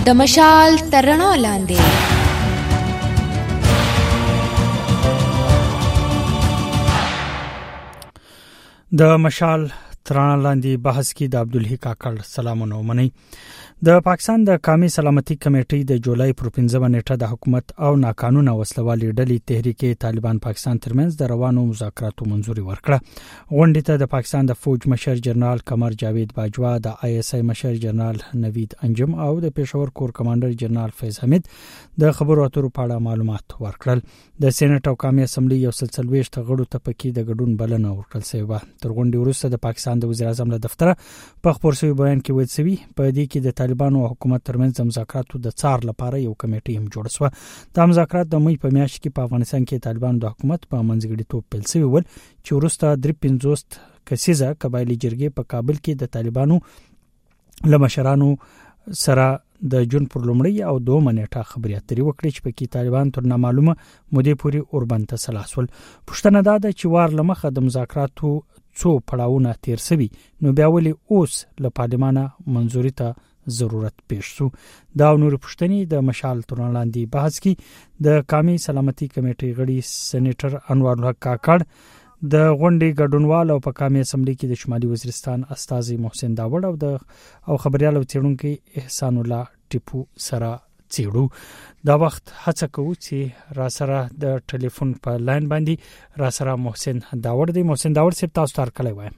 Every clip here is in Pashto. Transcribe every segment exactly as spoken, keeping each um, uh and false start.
د مشال تر رڼا لاندې. د مشال تر رڼا لاندې بحث کې د عبدالحی کاکړ سلامونه ومنئ. د پاکستان د قومي سلامتي کمیټې د جولای پر پنځمه نیټه د حکومت او ناقانونه وسلوالې ډلې تحریک طالبان پاکستان ترمنځ د روانو مذاکراتو منځوري ورکړه. غونډې ته د پاکستان د فوج مشر جنرال قمر جاوید باجوا، د آی اس آی مشر جنرال نوید انجم او د پېښور کور کمانډر جنرال فیض حمید د خبرو اترو په اړه معلومات ورکړل. د سېنات او قومي اسمبلی یو سل څلوېښت غړو ته پکې د ګډون بلنه ورکړل شوې وه. تر غونډې وروسته د پاکستان د وزیر اعظم له دفتره په خبر شوی بیان کې ویل شوی په دې کې د طالبانو او حکومت ترمنځ د مذاکراتو د څار لپاره یو کمیټه هم جوړه شوه. دا مذاکرات د مې په میاشت کې په افغانستان کې طالبانو د حکومت په منځګړیتوب پیل شوي ول چې وروسته درې پنځوس کسیزه قبایلی جرګې په کابل کې د طالبانو له مشرانو سره د جون پر لومړی او دوه نیټه خبرې اترې وکړې چې پکې طالبان تر نامعلومه مودې پورې اوربند ته سلاسول. پښتنه دا ده چې وار لمخه د مذاکراتو څو پړاوونه تیر شوي، نو بیا ولې اوس له پارلمانه منځوري ته ضرورت پیښ شو؟ دا نور پښتني د مشال تر رڼا لاندې بحث کې د قومي سلامتي کمیټې غړي سېنیټر انوار الحق کاکړ، د غونډې ګډونوال او په قومي اسمبلی کې د شمالي وزیرستان استاذي محسن داوړ او د او خبريال او څېړونکو احسان الله ټیپو سره څېړو. دا وخت هڅه کوو چې را سره د ټلیفون په لاین باندې را سره محسن داوړ دی. محسن داوړ صاحب تاسو تار کړی وایم.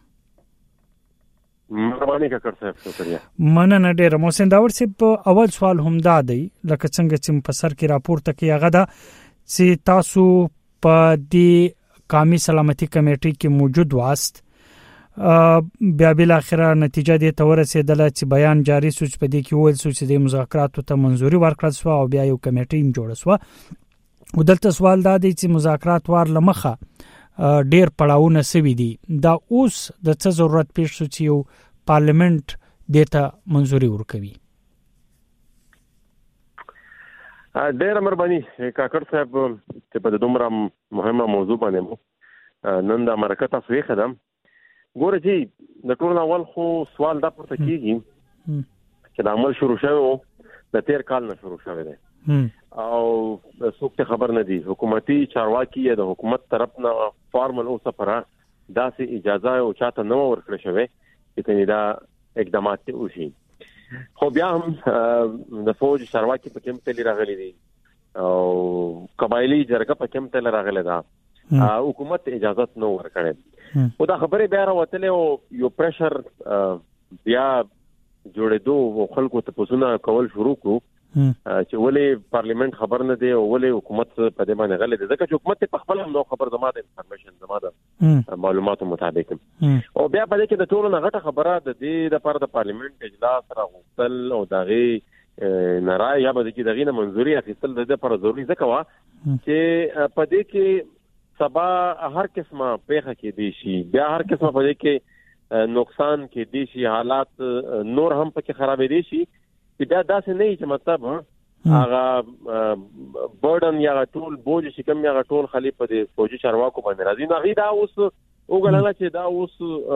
مهرباني کاکړ صاحب شکریہ. مننه ډېر. محسن داوړ صاحب اول سوال هم دا دی لکه څنګه چې په سر کې راپورته کې هغه دا چې تاسو په دې قومي سلامتي کمیټې کې موجود واست، بیا بل اخره نتیجه دې ته ورسېدله چې بیان جاری سوچ په دې کې ویل سوچ د مذاکراتو ته منځوري ورکړل شو او بیا یو کمیټه هم جوړه شو. او دلته سوال دا دی چې مذاکرات وار لمخه ډېر پړاوونه سوي دي، دا اوس د څه ضرورت پیښ شو چې یو پارلیمنت دې ته منځوري ورکوي؟ ډېر مهرباني کاکړ صاحب چې په دومره مهمه موضوع باندې مو نن د مرکه تاسو یې خدم ګوره چې د ټول اول خو سوال دا پورته کیږي چې د عمل شروع شوی د تیر کال نه شروع شوی دی او څوک ته خبر نه دي. حکومتي چارواکي یا د حکومت طرف نه فارمل او سفره داسې اجازه او چاته نو ورکړل شوی چې کني دا اقدامات وشي. خو بیا هم د فوج چارواکي په کوم تل راغلي دي او قبایلی جرګه په کوم تل راغلي ده، حکومت اجازه نو ورکړي. او دا خبره بیا راوتله او یو پریشر بیا جوړېدو او خلکو ته پوښتنه کول شروع کړو چې ولې پارلیمنت خبر نه دی او ولې حکومت په دې باندې غلې ده، ځکه چې حکومت په خپل هم نو خبر زما د انفارمیشن زما د معلوماتو مطابق او بیا په دې کې د ټولو نه غټه خبره د دې لپاره د پارلیمنت اجلاس راغوښتل او دغه نارای یا به د دې نه منځوري اخیستل د دې لپاره ضروري ځکه وا چې په دې کې سبا هر قسمه پیښه کې دي شي، بیا هر قسمه په دې کې نقصان کې دي شي، حالات نور هم پکې خرابې دي شي. دا داسې نه چې مطلب هغه برډن یا ټول بوج چې کوم یا ټول خلی په دې فوجي چارواکو باندې راځي. نو غي دا اوس وګڼل چې دا اوس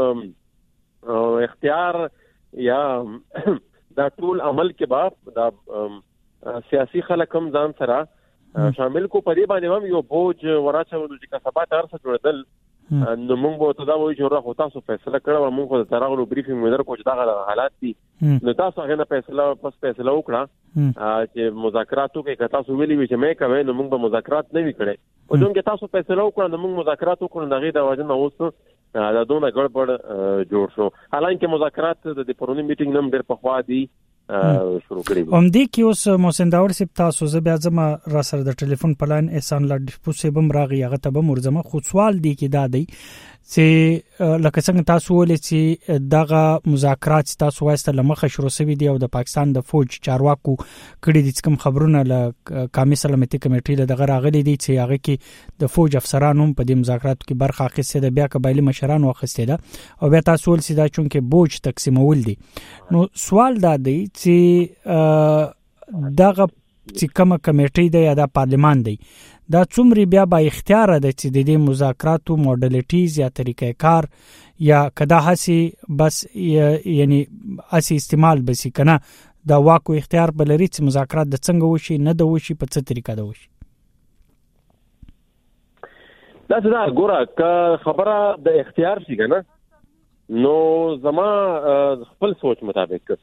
اختیار یا دا ټول عمل کې با دا سیاسي خلک هم ځان سره شامل کو په دې باندې هم یو بوج وراچو چې کسبات ارسه جوړدل. نو موږ به ته دا وایو چې راخو تاسو فیصله کړو، موږ خو تراغلو بریفینګ مې درکو چې دا حالات دي، نو تاسو هغه نه فیصله پس فیصله وکړه چې مذاکراتو کې تاسو ویلي وي چې مې کوي، نو موږ به مذاکرات نه وکړي. او دوی کې تاسو فیصله وکړه نو موږ مذاکرات وکړو، دغه د واجب نه اوس دا دونه ګډوډ جوړ شو. حالانکه مذاکرات د پرونی میټینګ نم ډېر په خوا دي شروع کړی. هم دې کې اوس محسن داوړ صاحب تاسو زه بیا زما را سره د ټلیفون په لاین احسان الله ټیپو صاحب هم راغی، هغه ته به مرزمه خو سوال دی کې دا دی چې لکه څنګه تاسو ولې چې دغه مذاکرات تاسو واسطه لمخه شروع شوي دي او د پاکستان د فوج چارواکو کړي دي کوم خبرونه له قومي سلامتي کمیټې له دغه راغلي دي چې هغه کې د فوج افسرانو په دې مذاکراتو کې برخه اخیسته ده، بیا قبایلی مشرانو اخیسته ده او بیا تاسو ول سیدا چونکه بوج تقسیمول دي. نو سوال دا دی چې دغه چې کومه کمیټې ده یا د پارلمان دی دا څومره بیا با اختیار ده چې د دې مذاکراتو موډالیټیز یا طریقې کار یا کدا هسي بس یعنی اسی استعمال بسی کنه د واک او اختیار بلري چې مذاکرات د څنګه وشي نه د وشي په څه طریقه د وشي. دا څه دا ګوره که خبره د اختیار شي کنه نو زما خپل سوچ مطابق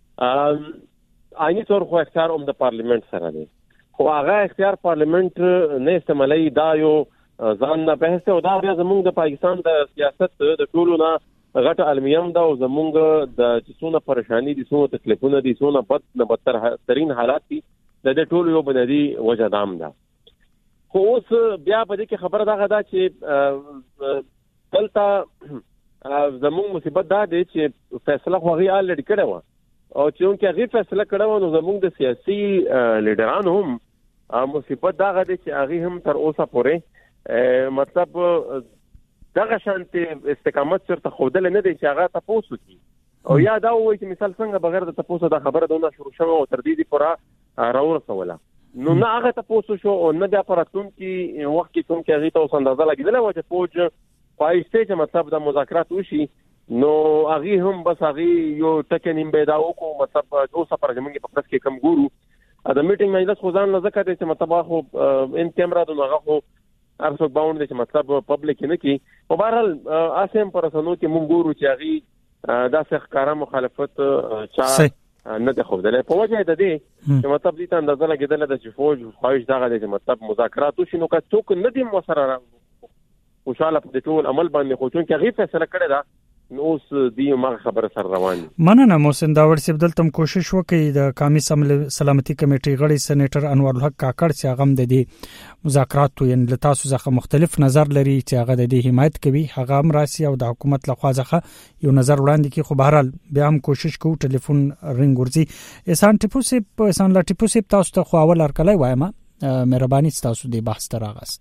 آئینی طور خو اختیار هم د پارلیمنت سره دی خو هغه اختیار پارلیمنت نه استعمالي دا یو ځان نه بحث او دا بیا زموږ د پاکستان د سیاست د ټولو نه غټه المیم دا او زموږ د څونه پریشانی دي څونه تکلیفونه دي څونه بد نه بدتر ترين حالات دي د دې ټولو یو بنادي وجه دام ده. خو اوس بیا په دې کې خبره دا غدا چې دلته زموږ مصیبت دا دی چې فیصله خو غي الډ کړو او چې اون کې غي فیصله کړو نو زموږ د سیاسي لیډرانو هم مصیبت دا غدا چې هغه هم تر اوسه پورې مطلب دغه شانتي استقامت چرته خودل نه دی چې هغه تاسو کی او یا دا وایي چې مثال څنګه بغیر د تاسو د خبره دونه شروع شوه او تر دې دی پورا راورسوله نو نه هغه تاسو شو او نه د اپراتون کې وخت کې کوم کې هغه تاسو اندازه لګیدل او چې فوج پایسته چې مطلب د مذاکرات وشي نو هغه هم بس هغه یو ټکنیم پیدا وکړو مطلب اوسه پر زمونږ په پرس کې کم ګورو دا میټینګ مجلس خو ځان نه ذکر دي چې مطلب خو ان کیمرا د هغه خو ارڅو باوند دي چې مطلب پبلک نه کی په بهرحال اسیم پر سنو کې مونږ ګورو چې هغه دا څه ښکارا مخالفت چا نه د خو د په وجه د دې چې مطلب دې ته اندازه لګیدل د چې فوج خواهش دغه دي چې مطلب مذاکرات وشي نو که څوک نه دي مسره خوشاله په ټول عمل باندې خو چې هغه فیصله کړی دا نو اوس دی ما خبره سره روان مننه محسن داور صاحب دلته کوشش وکړي د قومي سلامتي کمیټې غړي سېنیټر انور الحق کاکړ چې هغه د دې مذاکراتو یعنی له تاسو څخه مختلف نظر لري چې هغه د دې حمایت کوي هغه هم راسي او د حکومت له خوا څخه یو نظر وړاندې کوي خو بهرحال بیا هم کوشش کوو ټلیفون رنګ ورځي احسان ټیپو صاحب احسان لا ټیپو صاحب تاسو ته خو اول ارکلای وایم مهرباني تاسو دې بحث تراغست.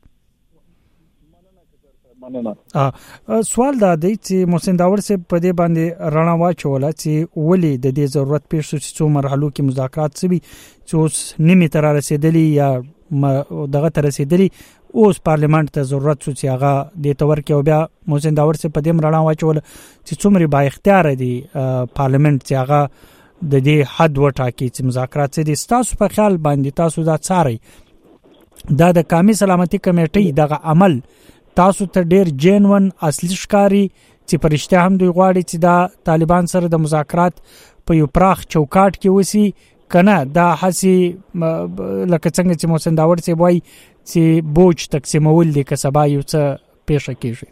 سوال دا دی چې محسن داور صاحب په دې باندې رڼا واچوله چې ولې د دې ضرورت پیښ شو چې څو مرحلو کې مذاکرات سوي چې اوس نیمه تر رسیدلی یا دغه تر رسیدلی اوس پارلیمنت ته ضرورت شو چې هغه د تور کې او بیا محسن داور صاحب په دې رڼا واچوله چې څومره با اختیار دي پارلیمنت چې هغه د دې حد وټاکي چې مذاکرات دي تاسو په خیال باندې تاسو دا څاري دا د قومي سلامتي کمیټې دغه عمل تاسو ته ډیر جنون اصلي ښکاری چې پرشته هم دوی غواړي چې دا طالبان سره د مذاکرات په یو پراخ چوکاټ کې وسی کنه دا حسي لکه څنګه چې محسن داور سی وای چې بوج تقسیمول دي کسبا یو څه پیښه کیږي.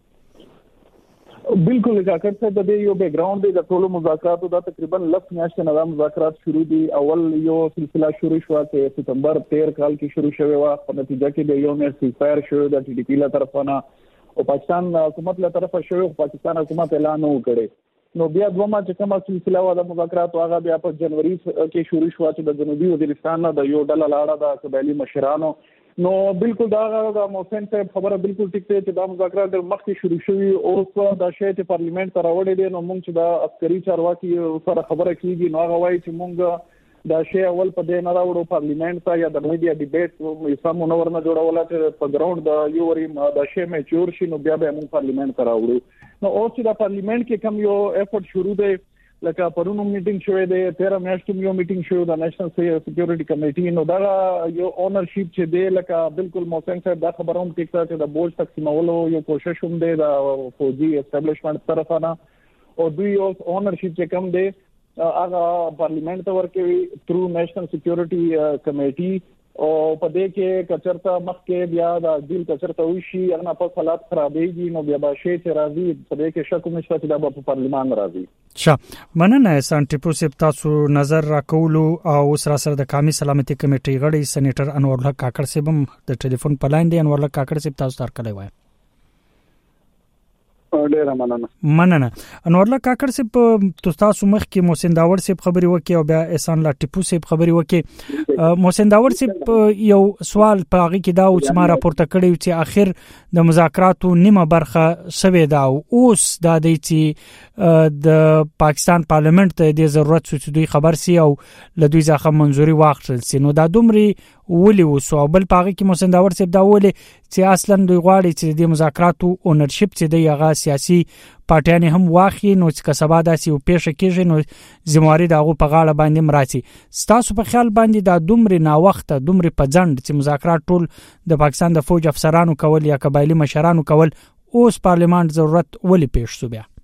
بالکل کاکړ صاحب د یو بیک گراوند دی د ټولو مذاکراتو دا تقریبا لس میاشتې نه مذاکرات شروع دي. اول یو سلسله شروع شو چې ستمبر تیرہ کال کې شروع شوه وا په نتیجه کې د یو میاشت سیزفایر شو د ټي ټي پی له طرفه او پاکستان حکومت له طرفه شو پاکستان حکومت اعلان وکړي نو بیا دوه ما چې کومه سلسله و د مذاکرات هغه بیا په جنوري کې شروع شو چې د جنوبي وزیرستان د یو ډله لاړه د قبایلی مشرانو نو بالکل دا د محسن صاحب خبره بالکل ټیک دی چې دا مذاکرات د مخکې شروع شوي او د شی چې پارلیمنت ته راوړی دي نو موږ چې د عسکري چارواکي سره خبره کیږي نو هغه وایي چې موږ دا شی اول په دې نه راوړو پارلیمنت ته یا د میډیا ډیبیټ سم نور نه جوړول چې په ګراوند د یو وری د شی میچور شي نو بیا به موږ پارلیمنت ته راوړو نو او چې د پارلیمنت کې کم یو ایفورت شروع دی لکه پرونو میټینګ شوې ده تیرہ میاشتې یو میټینګ شو د نېشنل سکیورټي کمیټې نو دا یو اونرشپ چې دی لکه بالکل محسن صاحب دا خبره هم ټیک ده چې د بوج تقسیمولو یو کوشش هم دی د فوجي اسټابلیشمنت طرفانه او دوی یو اونرشپ چې کم دی هغه پارلیمنت ته ورکوي تھرو نېشنل سکیورټي کمیټې او په دې کې کچرته مخکې بیا د ډیل کچرته وشي هغه په حالات خرابېږي نو بیا به شي چې راځي په دې کې شک نشته چې دا په پارلیمان راځي. ښه مننه احسان ټیپو صاحب تاسو نظر راکولو او سره سره د قومي سلامتي کمیټې غړي سېنیټر انور الحق کاکړ صاحب هم د ټلیفون په لاین دی. انور الحق کاکړ صاحب تاسو تر کله وای ډیر مننه مننه انور الله کاکړ صاحب تاسو مخ کې محسن داور صاحب خبري وکي او بیا احسان الله ټیپو صاحب خبري وکي. محسن داور صاحب یو سوال په هغه کې دا او چې ما راپورته کړی چې اخر د مذاکراتو نیمه برخه شوه دا اوس دا دی چې د پاکستان پارلیمنت ته د ضرورت څه دوی خبر سي او له دوی ځخه منځوري واخلل سي نو دا دومره ولې وسو او بل پاغه کې موسنداور صاحب دا ولې چې اصلا دوی غواړي چې د مذاکراتو اونرشپ چې د یغه سیاسي پارټیان هم واخی نو چې کسبا داسي او پیښه کېږي نو ذمہواری دغه په غاړه باندې مراتي ستاسو په خیال باندې دا دومره نا وخت دومره په ځند چې مذاکرات ټول د پاکستان د فوج افسرانو کول یا قبایلی مشرانو کول اوس پارلیمان ضرورت ولې پیښ شو بیا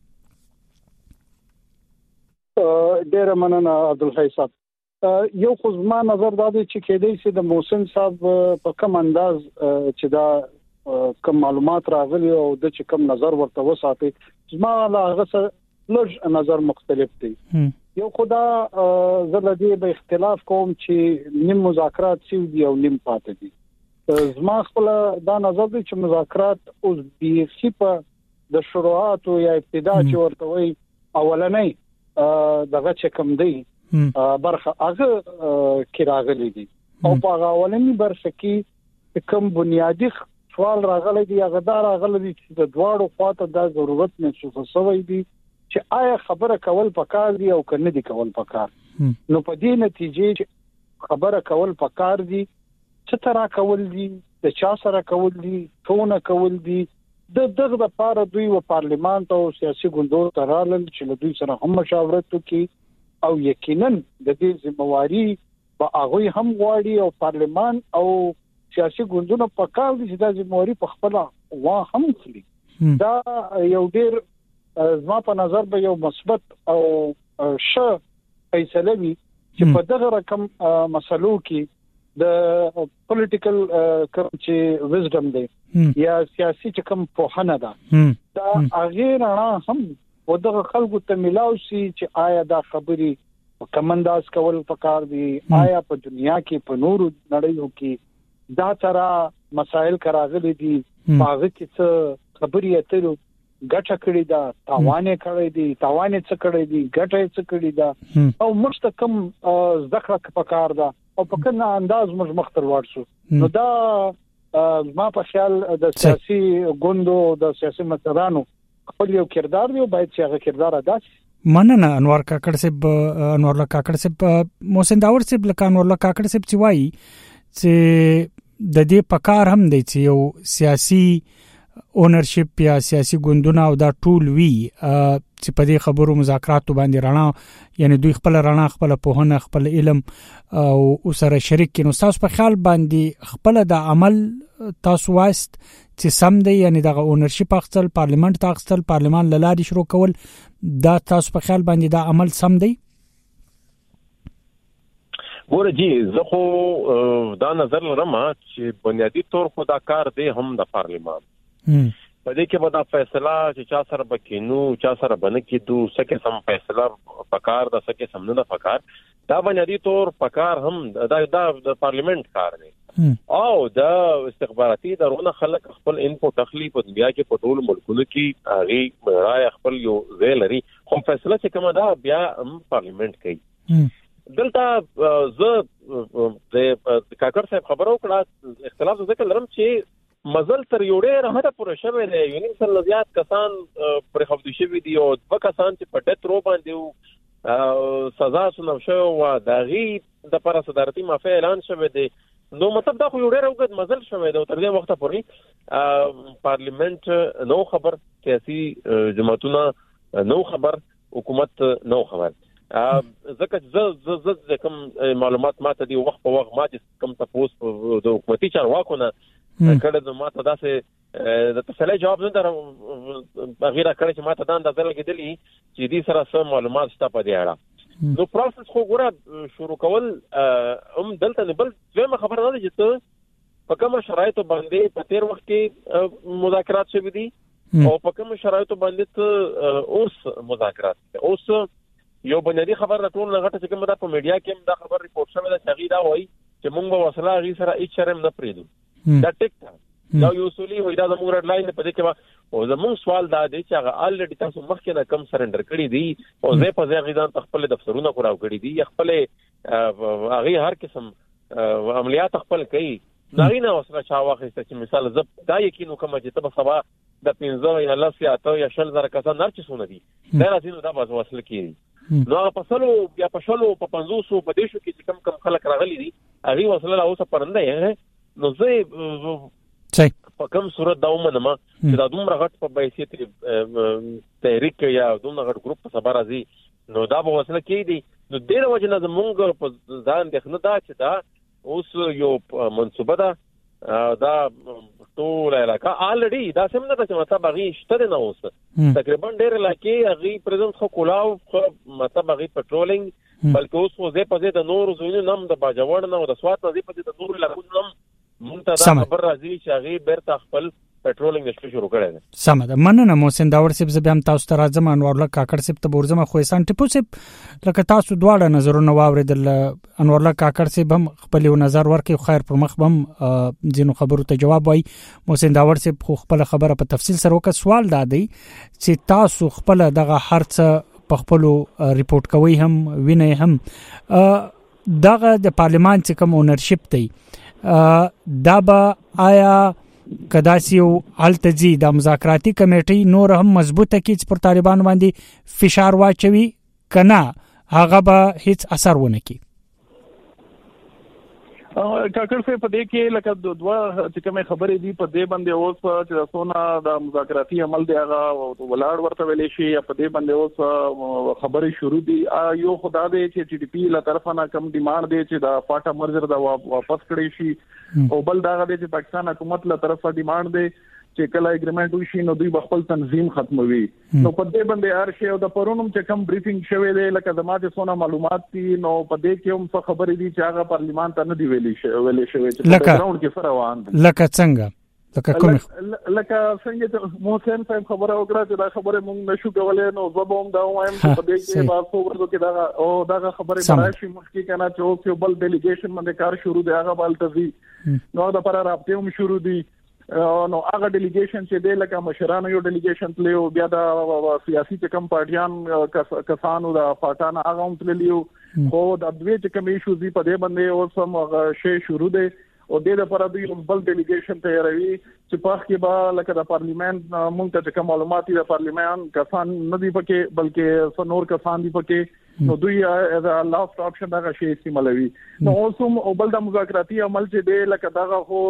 ډیر مننه عبدالحی صاحب یو خو زما نظر دا دی چې کېدای شي د محسن صاحب په کوم انداز چې دا کوم معلومات راغلي او د چې کوم نظر ورته وساتي زما لا هغه سره لږ نظر مختلف دی یو خدا زلدي به اختلاف کوم چې نیم مذاکرات سی دی او نیم پاتې دي زما خپل دا نظر دی چې مذاکرات اوس بي سي په د شروعات او یا ابتدا چې ورته وي اولنۍ دغه چې کوم دی برخه هغه کې راغلي دي او په اولنۍ برخه کې کوم بنیادی سوال راغلی دی هغه دا راغلی دی چې د دواړو خواته دا ضرورت محسوس شوی دی چې آیا خبره کول پکار دی او کنه دی کول پکار نو په دې نتیجې چې خبره کول پکار دی چې ترا کول دی د چا سره کول دی څونه کول دی د دغه لپاره دوی و پارلیمان ته او سیاسي ګوندونو ته رالل چې له دوی سره هم مشاورت وکړي او یقینا د دې ذمہواری په هغه هم غواړي او پارلیمان او سیاسي ګوندونو په کار دي چې د ذمہواری په خپل وا هم خلی دا یو ډیر زما په نظر به یو مثبت او ښه فیصله وي چې په دغه رقم مسلو کې د پولیټیکل کوم چې وزډم دی یا سیاسي چې کوم پوهنه ده دا هغه رڼا هم ودغه خلکو ته ملاو شي چې آیا دا خبري کوم انداز کول پکار دي آیا په دنیا کې په نورو نړیو کې دا ترا مسائل کراغلي دي هغه کې څه خبري اترو ګټه کړی دا تاوانې کړی دي تاوانې څه کړی دي ګټه څه کړی دا او مستقم ذکر پکار دا او په کوم انداز موږ مختر ورسو نو دا ما په خیال د سیاسي ګوندو د سیاسي مشرانو خپل یو کردار دی او باید چې هغه کردار ادا شي مننه انور کاکړ صاحب انور الله کاکړ صاحب محسن داور صاحب لکه انور الله کاکړ صاحب چې وایي چې د دې پکار هم دی چې یو سیاسي اونرشپ یا سیاسي ګوندونه او دا ټول وی چې په دې خبرو مذاکراتو باندې رڼا یعنی دوی خپل رڼا خپل پوهنه خپل علم او سره شریک کینو تاسو په خیال باندې خپل د عمل تاسو واست چې سم دی یعنی د اونرشپ اخستل پارلیمنت ته اخستل پارلیمان لاري شروع کول دا تاسو په خیال باندې دا عمل سم دی ګوره جی زه خو دا نظر لرم چې بنیادی طور خو دا کار دی هم د پارلیمان په دې کې به دا فیصله چې چا سره بکینو چا سره بنه کېدو سکه سم فیصله پکار د سکه سم نه پکار دا بنیادی طور پکار هم دا د پارلیمنت کار دی او دا استخباراتي ادارونه خلک خپل انپوټ اخلي په دنیا کې په ټول ملکونو کې هغه رائے خپل یو ځای لري خو فیصله چې کومه دا بیا هم پارلیمنت کوي دلته زه د کاکړ صاحب خبرو کړه اختلاف ذکر لرم چې مزل تر یو ډېر هغه پوره شوی دی یو نیم سل زیات کسان پر خفض شوی دي او دوه کسان چې په ډېر رو باندې سزا سنو شو او دغه د پر صدارتي معافی اعلان شوی دی نو مطلب دا خو یو ډېر وګت مزل شوی دی تر دې وخت پورې پارلیمنت نو خبر سیاسي جماعتونو نو خبر حکومت نو خبر ځکه ز ز ز کوم معلومات ماته دی وخت په وخت ما چې کوم تاسو د حکومتي چارواکو نه کله د ماته داسې د تفصیلي جواب نه درم غیره کړی چې ماته دا اندازه لګیدلی چې دې سره سم معلومات شته په دې اړه نو پروسس خو ګوره شروع کول هم دلته نه بل څه خبره ده چې ته په کوم شرایطو باندې په تیر وخت کې مذاکرات شوي دي او په کوم شرایطو باندې ته اوس مذاکرات اوس یو بنیادی خبر راټول نه غټه چې کوم دا په میډیا کې دا خبر ریپورت شوی دا چې دا وایي چې موږ به وسله غي سره هیڅ شرم نه پریدو دا ټیک دا یو اصولي وي دا زموږ رډ لاین په دې کې او زموږ سوال دا دی چې هغه الریډي تاسو مخکې نه کم سرندر کړی دي او زه په ځای غیدان خپل دفترونه کوراو کړی دي خپل هغه هر قسم عملیات خپل کوي نارینه وسره چا واخیسته چې مثال زب دا یقینو کوم چې تب سبا د پنځه یا لس یا اته یا شل زره کسان نار چې سونه دي دا راځي دا باز وصل کیږي نو په سلو یا په شلو په پنځوسو په دیشو کې چې کم کم خلک راغلي دي هغه وسله لا اوسه پرنده یې نو زه صحیح په کوم صورت دا ومنم چې دا دومره غټ په بایسیت تحریک یا دومره غټ ګروپ په سبا راځي نو دا به وسله کې دي نو د دې وجه نه زمونږ په ځان اندېښنه دا چې دا اوس یو منصوبه ده دا ټول علاقه الریډي دا سم نه ده چې مطلب هغه شته نه اوس تقریبا ډېر علاقې هغه پرزنت خو کولاو مطلب هغه پټرولینګ بلکې اوس خو زه په دې د نور زوینو نم د باجوړ نه او د سوات نه زه په دې د نور علاقو نم مونته دا خبر راځي چې هغه بیرته خپل پټرولینګ نشو شروع کړی دی. سم ده مننه محسن داور صاحب زه هم تاسو ته راځم انور الله کاکړ صاحب ته ورځم خو احسان ټیپو صاحب لکه تاسو دواړه نظرونه واوریدل انور الله کاکړ صاحب هم خپل نظر ورکړي خیر پر مخ هم ځینو خبرو ته جواب وای محسن داور صاحب خو خپل خبره په تفصیل سره وکړ سوال دا دی چې تاسو خپل دغه هرڅه په خپل ریپورت کوي هم ویني هم دغه د پارلیمان چې کوم اونرشپ دی دا به آیا کداسیو التزی د مذاکراتي کمیټې نور هم مضبوطه کیږي پر طالبان باندې فشار واچوي کنه هغه به هیڅ اثر ونه کوي. کاکړ صاحب په دې کې لکه دوه چې کومه خبرې دي په دې باندې اوس چې سونا د مذاکراتي عمل دی هغه ولاړ ورته ویلې شي په دې باندې اوس خبرې شروع دي یو خدا دې چې ټي ډي پی له طرفه نه کم ډیماند دی چې د فاټا مرجر دا واپس کړی شي او بل دا دې چې پاکستان حکومت له طرفه ډیماند دی چې کله اګریمنت وشي نو دوی خپل تنظیم ختموي نو په دې باندې ارشي او د پرونم چې کم بریفینګ شوی دی لکه زماده سونا معلومات دي نو په دې کې هم څه خبرې دي چې هغه پارلیمان ته نه دی ویلې شوی ویلې شوی چې په ګراوند کې سره روان دي لکه څنګه لکه کوم لکه څنګه محسن صاحب خبره وکړه چې دا خبره مونږ نشو کولای نو زبوم دا وایم چې په دې کې تاسو ورته کې دا او دا خبره براشي مخکې کنه چې اوس یو بل ډیلیګیشن باندې کار شروع دی هغه بالتزي نو دا پر رابطه هم شروع دي نو هغه ډیلیګیشن چې دی لکه مشرانو یو ډیلیګیشن تلو بیا د سیاسي کم پارټیان کسانو د فاټانه هغه هم تللیو خو د دوی چې کوم ایشو دي په دې باندې اوس هم شی شروع دی او د دې لپاره دوی بل ډیلیګیشن تیاروي چې په کې به لکه د پارلیمنت مونږ ته کوم معلومات دي د پارلیمنت کسان نه دي پکې بلکې څنور کسان دي پکې نو دوی از ا لاست اپشن دا شی استعمالوي نو اوس هم او بل د مذاکراتي عمل چې دی لکه دا خو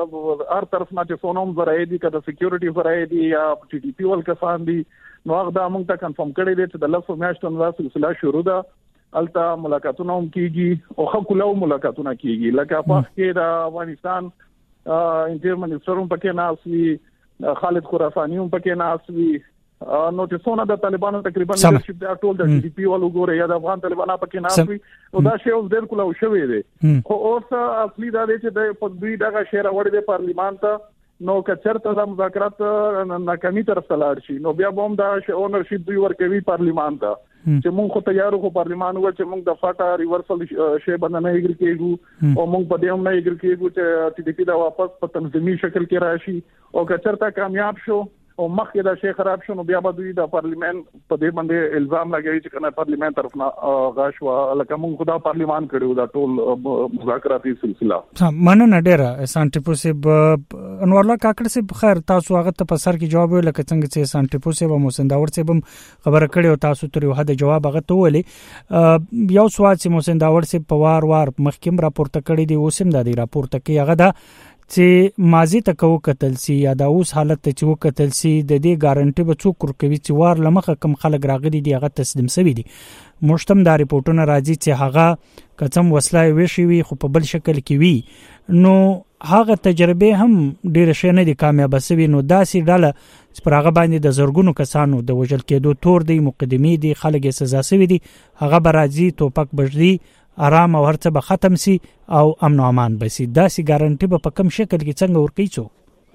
هر طرف نه چې سونوم زراعي دي کده سکیورټي زراعي دي یا ټي ټي پی ول کسان دي نو هغه دا مونږ ته کنفرم کړی دی چې د لاسو میاشتونو دا سلسله شروع ده التا ملاقاتونه هم کیږي او خپلو ملاقاتونه کیږي لکه په کې د افغانستان انټر منسټر هم پکې ناسوي خالد خراساني هم پکې ناسوي نو چې څونه د طالبانو تقریبا لیدرشپ د ټول د ټي ډي پی ولو ګوره یا د افغان طالبانو پکې ناسوي او دا شی اوس ډېر کولو شوی دی خو اوس اصلي دا دی چې د په دوی دغه شهر وړ د پارلیمان ته نو کچرته د مذاکرات ناکامي طرف ته لاړ شي نو بیا به هم دا اونرشپ دوی ورکوي پارلیمان ته چې مونږ خو تیارو خو پارلیمان و چې مونږ د فاټا ریورسل شی باندې نه ایګری کېږو او مونږ په دې هم نه ایګری کېږو چې ټي ډي پی دا واپس په تنظیمي شکل کې راشي او کچرته کامیاب شو او مخکې دا شی خراب شو نو بیا به دوی د پارلیمان په دې باندې الزام لګوي چې کنه پارلیمان طرف نه غاښ وا لکه مونږ خدا پارلیمان کړو دا ټول مذاکراتي سلسله مننه ډیره احسان ټیپو صاحب انور الله کاکړ صاحب خیر تاسو هغه ته په سر کې جواب ویل لکه څنګه چې احسان ټیپو صاحب محسن داور صاحب خبره کړې او تاسو ته یو حد جواب هغه ته ولې یو سوال چې محسن داور صاحب په وار وار مخکیم راپورته کړی دی اوسم د دې راپورته کې هغه دا چې ماضی ته کو قتل سی یا د اوس حالت ته چې قتل سی د دې ګارانټي به څوک ورکوي چې وار لمخه کم خلک راغلي دي هغه تسلیم شوی دي مشتم دا ریپورتونه راځي چې هغه کڅم وسلای وشي وي خو په بل شکل کې وي نو هغه تجربه هم ډیره شنه دي کامیاب شوی نو داسې ډاله چې پر هغه باندې د زورګونو کسانو د وجل کېدو تور دی مقدمي دي خلک سزا شوی دي هغه برازي توپک بجدي آرام او هرڅه به ختم سي او امن او امان به سي دا سي ګارانټي به په کوم شکل کې څنګه ورکړي څو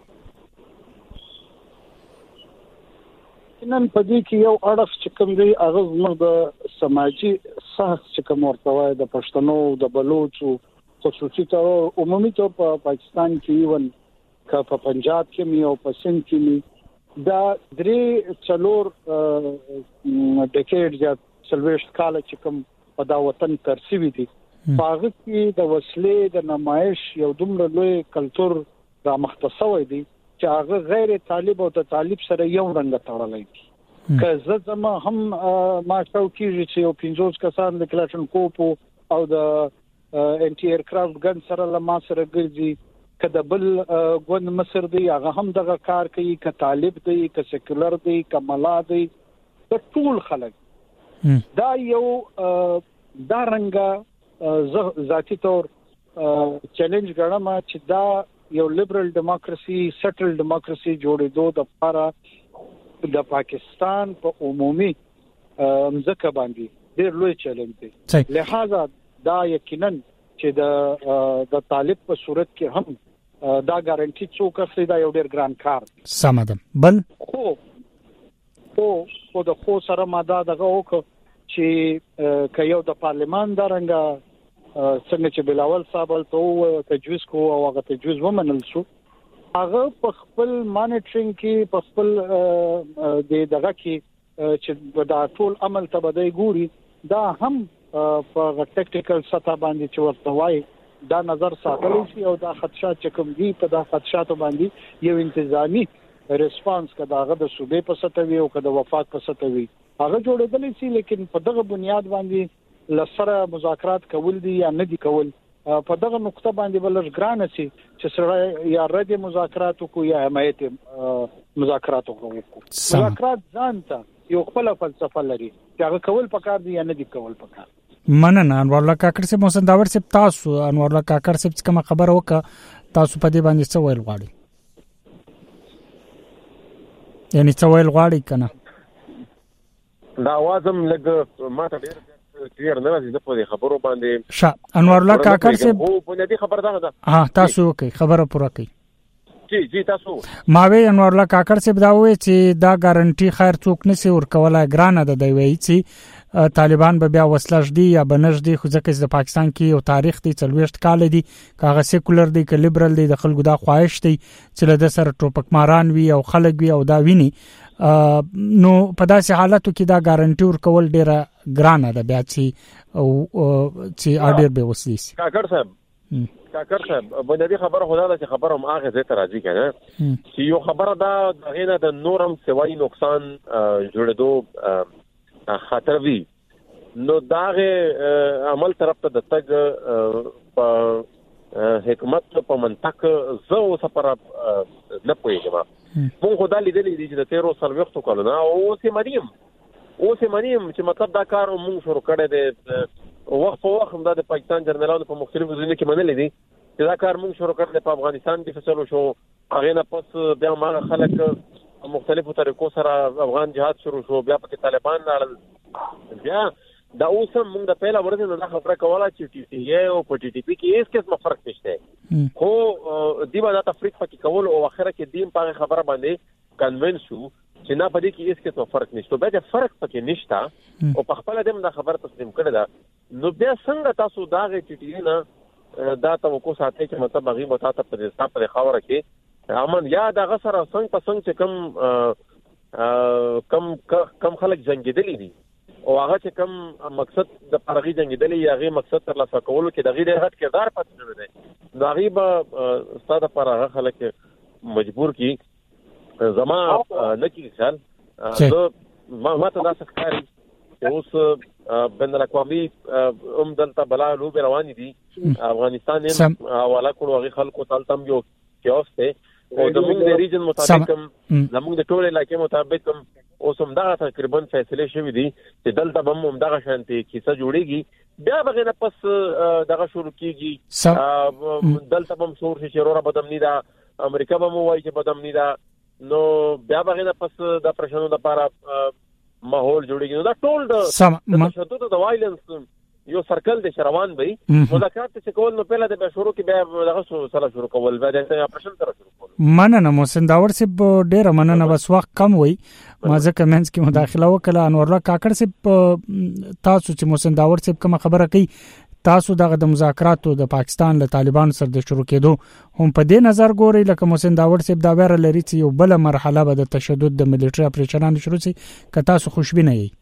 نن په دې کې یو اړخ چې کوم دی هغه زموږ د سماجي ساحت چې کوم ورته وای د پښتنو د بلوچو خصوصي تور عمومي تور په پاکستان کې ون کا په پنجاب کې می او په سند کې می دا درې څلور ډیکیډ یا څلويش کال چې کوم په دا وطن ترسیوي دي هغه کې د وسلې د نمایش یو دومره لوی کلچر را مختصوي دي چې هغه غیر طالب او د طالب سره یو رنګ تړلای دي که زه زما هم ما شاو کېږي چې یو پنځوس کسان د کلاشن کوپ او د انټي ایرکرافټ ګن سره لما سره ګرځي کله بل ګوند مصر دی هغه هم دغه کار کوي ک طالب دی ک سیکولر دی ک ملا دی د ټول خلک دا یو دا رنګه ذاتی تور چیلنج غواړم چې دا یو لیبرل ډیموکراسي سټل ډیموکراسي جوړېدو د لپاره د پاکستان په عمومي ځکه باندې ډېر لوی چیلنج دی لہذا دا یقینا چې د د طالب په صورت کې هم دا ګارانټي څوک اخلي دا یو ډېر ګران کار سمدم بل خو خو خو د خو سره ماده دغه وک چې کيو د پارلمان درنګ څنګه چې بلاول صاحب ته تجویز کو او هغه تجویز ومنل شو هغه په خپل مانیټرینګ کې په خپل د دغه کې چې دا ټول عمل ته بدای ګوري دا هم په ټیکنیکل سطح باندې چې ورته وایي دا نظر ساتل شي او دا خدشات چې کوم دي په دا خدشات باندې یو انتظامی ریسپانس کدا هغه د صوبې په سطح وي او کدا وفات په سطح وي هغه جوړېدل شي لیکن په دغه بنیاد باندې لسره مذاکرات کول دي یا نه دي کول په دغه نقطه باندې بلر ګران شي چې سره یا رد مذاکرات کو یا حمایت مذاکرات کو مذاکرات ځانته یو خپل فلسفه لري چې هغه کول پکار دي یا نه دي کول پکار مننه انور الله کاکړ صاحب محسن داور صاحب تاسو انور الله کاکړ صاحب کوم خبر وکړه تاسو په دې باندې څه ویل غواړئ یعنی څه ویل غواړئ کنه دا आवाजم لګ ما ته ډیر کلیر نه راځي د په خبرو باندې ش انور الله کاکړ صاحب هو په دې خبر ده ها تاسو وکي خبره پوره کړئ جی جی تاسو ماوي انور الله کاکړ صاحب دا وایي چې دا ګارانټي خیر څوک نشي ورکولای ګرانه ده دی وایي چې طالبان به بیا وسلش دي یا بنش دي خو ځکه چې د پاکستان کې یو تاریخ دی څلويشت کال دی کاغه سیکولر دی ک لیبرل دی د خلکو دا خواهش دی چې له سره ټوپک ماران وي او خلک وي او دا ویني نو په داسې حالاتو کې دا ګارانټي ورکول ډیره ګرانه ده بیا چې او چې اډیر به وسلی شي کاکړ صاحب کاکړ صاحب باندې خبره خدا ده چې خبره هم هغه زه ته راځي کنه چې یو خبره دا دغه د نورم سوای نقصان جوړېدو خطر وی نو داغه عمل طرف ته د تګ په حکومت په منطق زو سفر نه پويګما مونږ خدای لیدلې دي چې د تیرو سال وختو کولو نه او سي مریم او سي مریم چې مطلب دا کار مونږ شروع کړی دی وخت په وخت د پاکستان جنرالانو په مختلفو ځایونو کې منلې دي چې دا کار مونږ شروع کړی په افغانستان کې فیصلو شو هغه نه پس بیا ما خلک مختلفو طریقو سره افغان جهاد شروع شو بیا په طالبان لاړل بیا دا اوس موږ د پیله ورځ نه خبره کوله چې ټي ټي ای او په ټي ټي پی کې هیڅ قسم فرق نشته خو دیمه دا تفریق پکې کول او اخره کې دیم په خبره باندې کنوینس شو چې نه پدې کې هیڅ قسم فرق نشته به د فرق پکې نشته او په خپل دیم دا خبره تسلیم کړه دا نو بیا څنګه تاسو دا غي ټي ټي ای نه دا توقع ساتي چې مطلب هغه متا ته په حساب پر خبره کې امن یا دا غسر څنګه په څنګه چې کم کم کم خلک جنگیدلی دي او هغه چې کوم مقصد د پرغي جنگیدلی هغه مقصد تر لاسه کولو کې دغه ډېر غټ کردار پاتې نه دی دا غیبه ستاده پر هغه خلک مجبور کی زما نه کی خیال زه ما ته دا ښکاري چې اوس بین الاقوامي هم دلته بلا لوب روان دي افغانستان یې حواله کړو هغه خلکو تلتم یو کیوسته او د موږ د ریجن مطابق زموږ د ټول علاقې مطابق اوس هم دا تقریبا فیصله شوې دي چې دلته به هم دغه شانتي کیسه جوړيږي بیا به نه پس دغه شروع کیږي دلته به هم شور شي چیرونه بدمنی دا امریکا به مو وایي چې بدمنی دا نو بیا به نه پس د پرشنو د لپاره ماحول جوړيږي نو دا ټول د تشدد د وایلنس یو سرکل د شروان به مذاکرات څه کول نو پهله د شروع کې بیا دغه سره شروع کول بیا د اپریشن سره شروع کول مننه محسن داور صاحب ډیره مننه بس وخت کم وای ما ځکه منځ کې مداخله وکړه انور الله کاکړ صاحب تاسو چې محسن داور صاحب کوم خبره کوي تاسو دغه د مذاکراتو د پاکستان له طالبانو سره د شروع کېدو هم په دې نظر ګوري لکه محسن داور صاحب دا ویره لري چې یو بل مرحله به د تشدد د ملټری اپریشنانو شروع شي که تاسو خوشبینه یې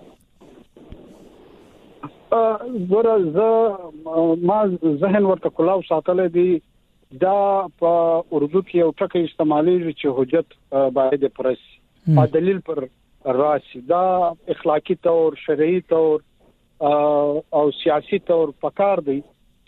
ګوره زه ما ذهن ورته کلاو ساتلی دی دا په اردو کې یو ټکی استعمالیږي چې حجت باید پرسي او دلیل پر راشي دا اخلاقی طور شرعي طور او سیاسي طور پکار دی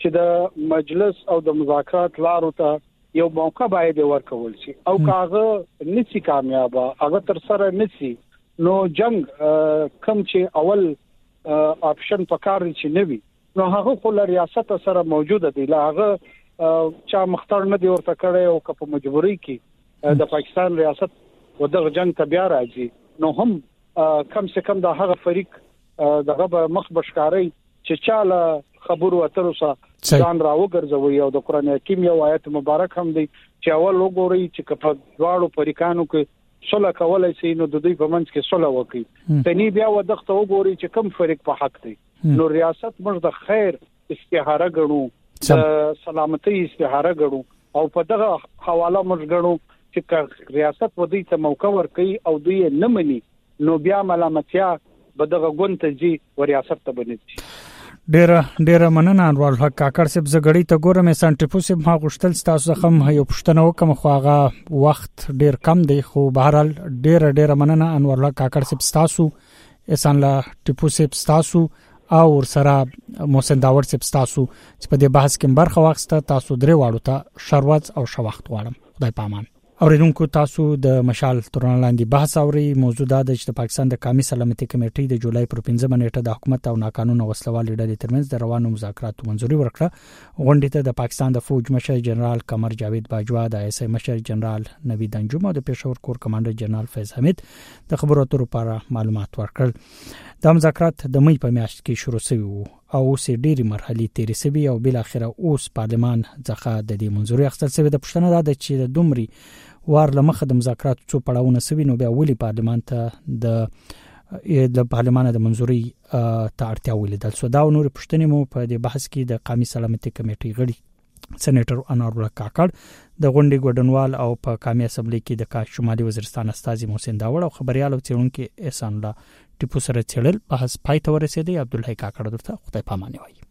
چې د مجلس او د مذاکرات لارو ته یو موقع باید ورکول شي او کاغه نسی کامیابه هغه تر سره نسی نو جنگ کم چې اول اپشن پکار چې نوي نو هغه خپل ریاست سره موجوده دی هغه چا مختار نه دی ورته کړی او که په مجبوري کې د پاکستان ریاست ودغه جنگ ته بیا راځي نو هم کم سے کم د هغه فریق دغه مخ بشکاري چې چاله خبرو اترو سره ځان راوګرځوي او د قران حکیم یو آیت مبارک هم دی چې اول وګوري چې په دواړو فریقانو کې صلح کولای شي نو د دوی په منځ کې صلح وکړي تني بیا ودغه وګوري چې کم فریق په حق دی نو ریاست موږ د خیر استخاره غړو د سلامتی استخاره غړو او په دغه حواله موږ غړو چې ریاست ودی ته موقع ورکړي او دوی نه مني نو بیا ملامتیا بدغه ګونت جی ریاست ته بنځي ډیر ډیر مننه انوار الحق کاکړ صاحب زګړی ته ګورم سانټیپو صاحب ما غوښتل تاسو څخه یو پښتنه وکم خو هغه وخت ډیر کم دی خو بهرحال ډیر ډیر مننه انوار الحق کاکړ صاحب تاسو احسان الله ټیپو صاحب تاسو او سره محسن داور صاحب تاسو چې په دې بحث کې برخه واخسته تاسو درې واړو ته شروات او شوخت غواړم خدای پامان اوریدونکو تاسو د مشال ترونه لاندې بحث اوري موضوع دا د پاکستان د قومي سلامتي کمیټې د جولای پر پنځمه نیټه د حکومت او ناقانونه وسلوال ډلې ترمنځ د روانو مذاکراتو منځوري ورکړه غونډې ته د پاکستان د فوج مشر جنرال قمر جاوید باجوا د ایس ای مشر جنرال نوید انجم او د پېښور کور کمانډر جنرال فیض حمید د خبرو اترو لپاره معلومات ورکړل د مذاکرات د مې په میاشت کې شروع شوي وو او اوس ډېری مرحلې تیرې شوي او بل اخره اوس پارلمان ځخه د دې منځوري اخیستل شوی د پښتنه دا د چې د دومري وار لمخه د مذاکرات څو پړاوونه شوي نو بیا ولې پارلمان ته د د پارلمان د منځوري ته اړتیا ولیدل سو دا نور پښتنې مو په دې بحث کې د قومي سلامتي کمیټې غړي سېنیټر انور الله کاکړ د غونډې ګډونوال او په قومي اسمبلی کې د کا شمالي وزیرستان استاذ محسن داوړ او خبريال او څېړونکو احسان الله ټیپو سره چړل بحث پای ته ورسېدی عبدالحی کاکړ درته خدای پاماني وایي